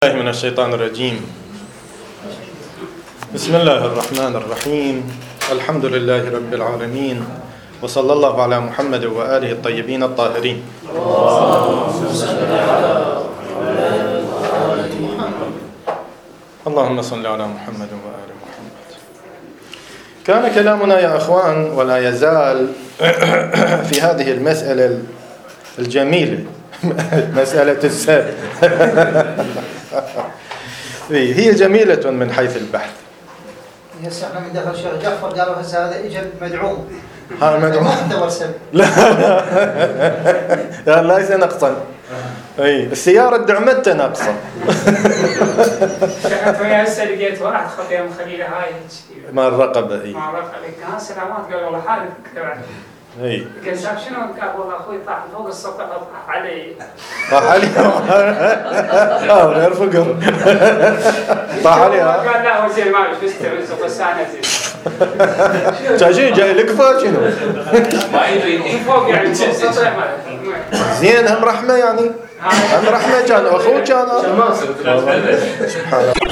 من الشيطان الرجيم. بسم الله الرحمن الرحيم. الحمد لله رب العالمين، وصلى الله على محمد وآله الطيبين الطاهرين. اللهم صل على محمد وآل محمد. كان كلامنا يا أخوان ولا يزال في هذه المسألة الجميلة، مسألة السب. هي جميلة من حيث البحث. هسه احنا من دخل الشيخ جعفر قالوا هسه هذا اجى مدعوم. ها مدعوم. ما عنده ورسم. لا ليس نقصا. اي السيارة دعمتها ناقصة. شفت ويا هسه لقيت واحد خطيه مخليله هاي مع الرقبة. اي مع الرقبة كان سلامات قال والله حالك تبعت. اي قال شنو قال والله اخوي طاح فوق السطح طاح علي. طاح علي. غير فقر. طاح علي. قال لا هو زين ما يستعمل سوق السنة زين. شاشين جاي لقفة شنو؟ ما يدري فوق يعني السطح ما. زين هم رحمة يعني. هم رحمة كان أخوه كان. سبحان الله.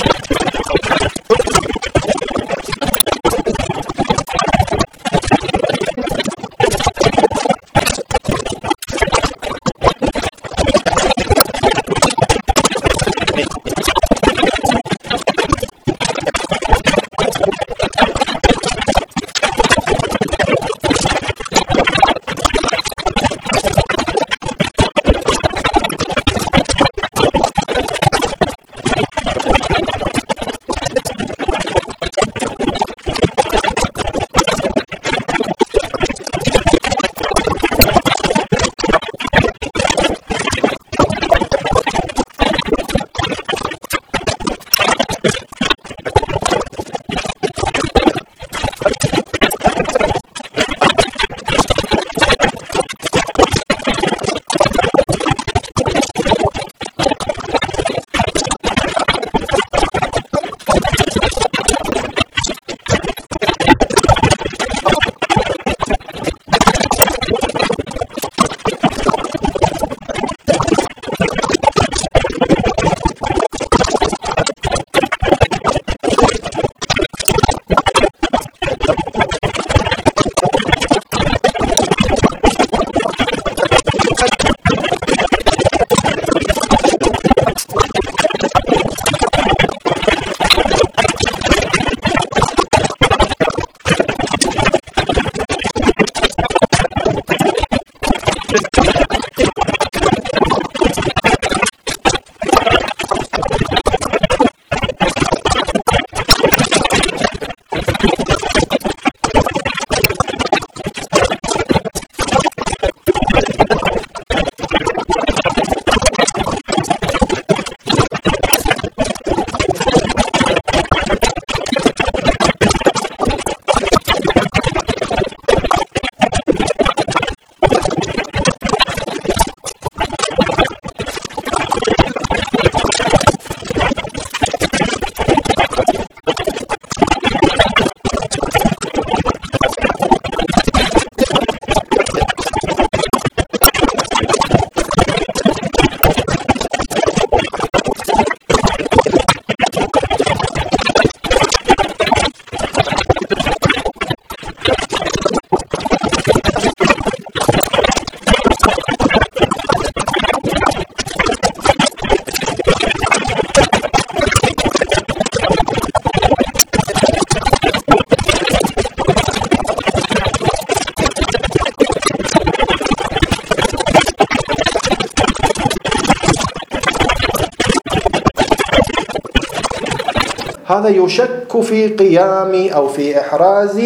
هذا يشك في قيام أو في إحراز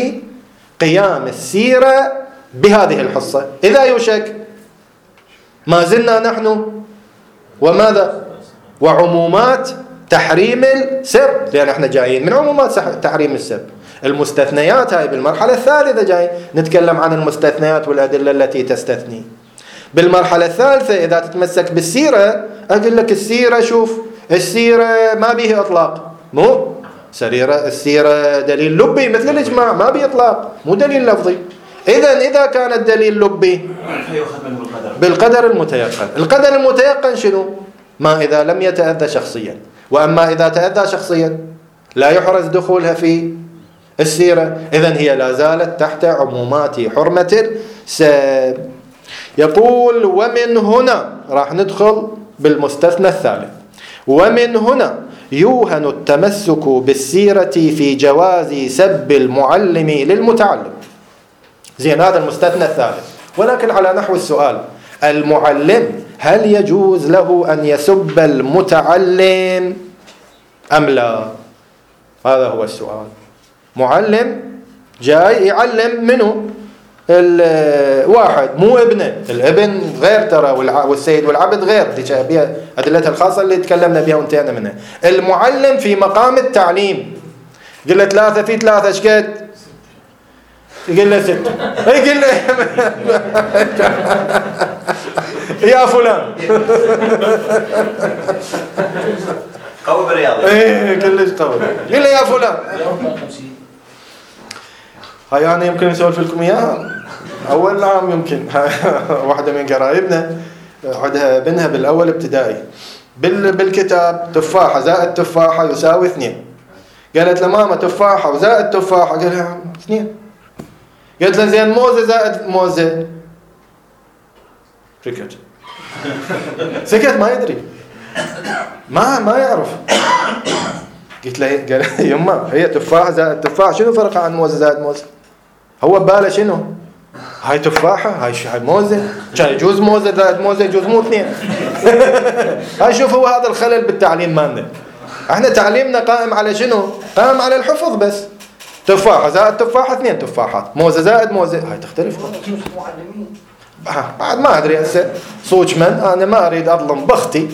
قيام السيرة بهذه الحصة. إذا يشك ما زلنا نحن وماذا؟ وعمومات تحريم السب، لأن احنا جايين من عمومات تحريم السب. المستثنيات هاي بالمرحلة الثالثة جاي نتكلم عن المستثنيات والأدلة التي تستثني. بالمرحلة الثالثة إذا تتمسك بالسيرة أقول لك السيرة، شوف السيرة ما به إطلاق، مو السيرة دليل لبي مثل الإجماع، ما به إطلاق، مو دليل لفظي. إذا كان الدليل لبي بالقدر المتيقن. القدر المتيقن شنو؟ ما إذا لم يتأذى شخصيا. وأما إذا تأذى شخصيا لا يحرز دخولها في السيرة، إذن هي لا زالت تحت عمومات حرمة السب. يقول ومن هنا راح ندخل بالمستثنى الثالث. ومن هنا يوهن التمسك بالسيرة في جواز سب المعلم للمتعلم. زين، هذا المستثنى الثالث. ولكن على نحو السؤال، المعلم هل يجوز له أن يسب المتعلم أم لا؟ هذا هو السؤال. معلم جاي يعلم منه الواحد، مو ابنه. الابن غير ترى، والسيد والعبد غير، دي أدلتها الخاصة اللي تكلمنا بها وانتهينا منها. المعلم في مقام التعليم، يقول له 3 في 3 شقد؟ يقول له 6. يقول له يا فلان قوي بالرياضة. ايه كلش قوي. يقول له يا فلان. هاي أنا يمكن أسولف لكم إياها. أول عام يمكن واحدة من قرايبنا عندها ابنها بالأول ابتدائي، بالكتاب تفاحة زائد تفاحة يساوي 2. قالت له ماما تفاحة وزائد تفاحة، قال لها 2. قالت له زين موزة زائد موزة، سكت ما يدري، ما يعرف. قلت له قال يما هي تفاحة زائد تفاحة، شنو فرقها عن موزة زائد موزة؟ هو بباله شنو؟ هاي تفاحة هاي موزة، كان يجوز موزة زائد موزة، يجوز مو 2. هاي شوف، هو هذا الخلل بالتعليم مالنا. احنا تعليمنا قائم على شنو؟ قائم على الحفظ بس. تفاحة زائد تفاحة 2 تفاحات، موزة زائد موزة، هاي تختلف. بعد ما أدري هسه صوج من، أنا ما أريد أظلم بختي.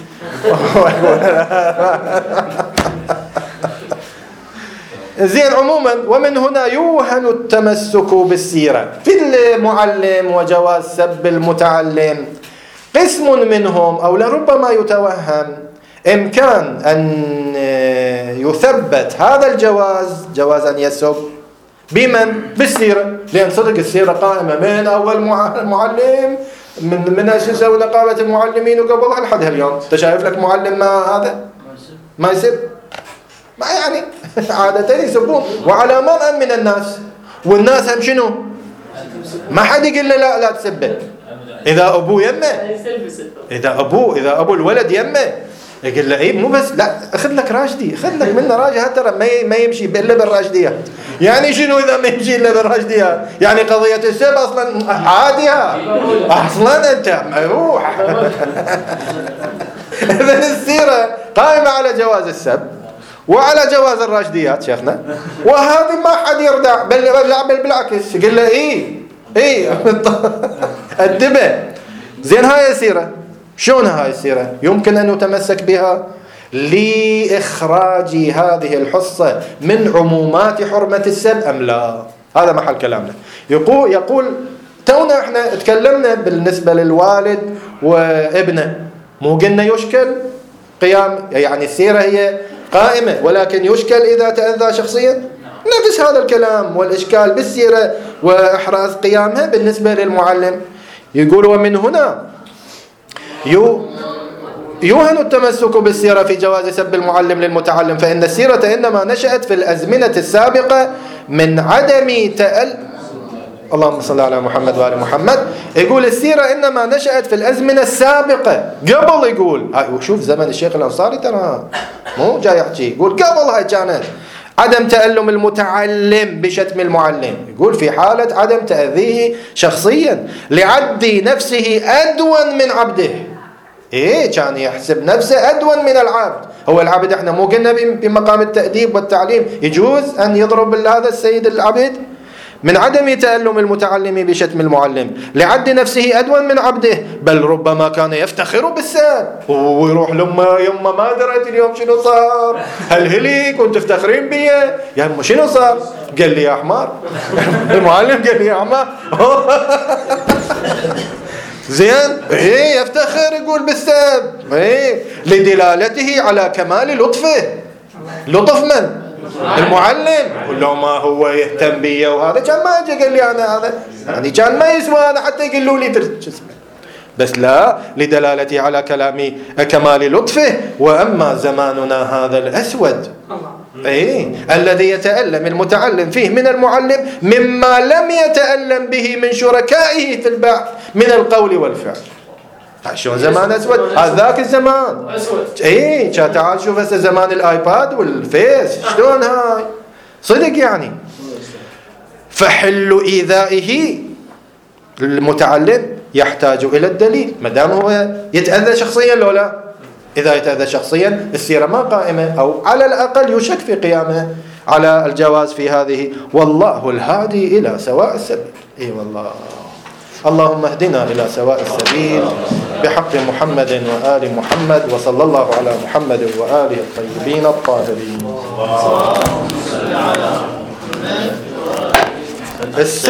زين، عموما ومن هنا يوهن التمسك بالسيرة في المعلم وجواز سب المتعلم. قسم منهم أو لربما يتوهم إمكان أن يثبت هذا الجواز، جواز أن يسب بمن؟ بالسيرة، لأن صدق السيرة قائمة من أول معلم من أسس نقابة المعلمين وقبلها لحد هاليوم. أنت شايف لك معلم ما هذا ما يسب؟ ما يعني عادة يسبون، وعلى مرأى من الناس. والناس هم شنو؟ ما حد يقول له لا تسبه. إذا أبوه يمه، إذا أبو الولد يمه يقول له إيه، مو بس لا، أخذ لك راشدي، أخذ لك منه راجع، ترى ما يمشي إلا بالراشديات. يعني شنو إذا ما يمشي إلا بالراشديات؟ يعني قضية السب أصلا عادية أصلا، أنت روح. إذن السيرة قائمة على جواز السب وعلى جواز الراشديات شيخنا، وهذه ما حد يردع، بل بالعكس يقول له إيه أدبه. زين، هاي السيرة شلون؟ هاي السيرة يمكن أن يتمسك بها لإخراج هذه الحصة من عمومات حرمة السب أم لا؟ هذا محل كلامنا. يقول تونا احنا تكلمنا بالنسبة للوالد وابنه، مو قلنا يشكل قيام، يعني السيرة هي قائمة ولكن يشكل إذا تأذى شخصيا. نفس هذا الكلام والإشكال بالسيرة وإحراز قيامها بالنسبة للمعلم. يقول ومن هنا يوهن التمسك بالسيرة في جواز سب المعلم للمتعلم، فإن السيرة إنما نشأت في الأزمنة السابقة من عدم اللهم صل على محمد وآل محمد. يقول السيرة إنما نشأت في الأزمنة السابقة، قبل، يقول شوف زمن الشيخ الأنصاري ترى مو جاي يحكي، يقول قبل هاي كانت عدم تألم المتعلم بشتم المعلم. يقول في حالة عدم تأذيه شخصيا لعد نفسه أدون من عبده. إيه، كان يحسب نفسه أدون من العبد. هو العبد احنا مو قلنا بمقام التأديب والتعليم يجوز أن يضرب هذا السيد العبد؟ من عدم تألم المتعلم بشتم المعلم لعد نفسه أدون من عبده، بل ربما كان يفتخر بالسب ويروح لما يما ما دريت اليوم شنو صار، هل كنت تفتخرين بي يا يما شنو صار؟ قال لي يا حمار. المعلم قال لي يا حمار. زين، ايه يفتخر يقول بالسب، ايه لدلالته على كمال لطفه. لطف من؟ المعلم. ولو ما هو يهتم بي وهذا كان ما يجي قال لي انا هذا، يعني كان ما يسوى هذا حتى يقولوا لي بس لا لدلالته على كمال لطفه. وأما زماننا هذا الأسود الذي يتألم المتعلم فيه من المعلم مما لم يتألم به من شركائه في البحث من القول والفعل. شلون زمان أسود؟ هذاك الزمان تعال شوف هسه زمان الآيباد والفيس شلون هاي صدق يعني. فحل إيذائه المتعلم يحتاج إلى الدليل، ما دام هو يتأذى شخصيا لو لا. إذا يتأذى شخصيا السيرة ما قائمة، أو على الأقل يشك في قيامه على الجواز في هذه. والله الهادي إلى سواء السبيل. والله اللهم اهدنا إلى سواء السبيل بحق محمد وآل محمد، وصلى الله على محمد وآله الطيبين الطاهرين.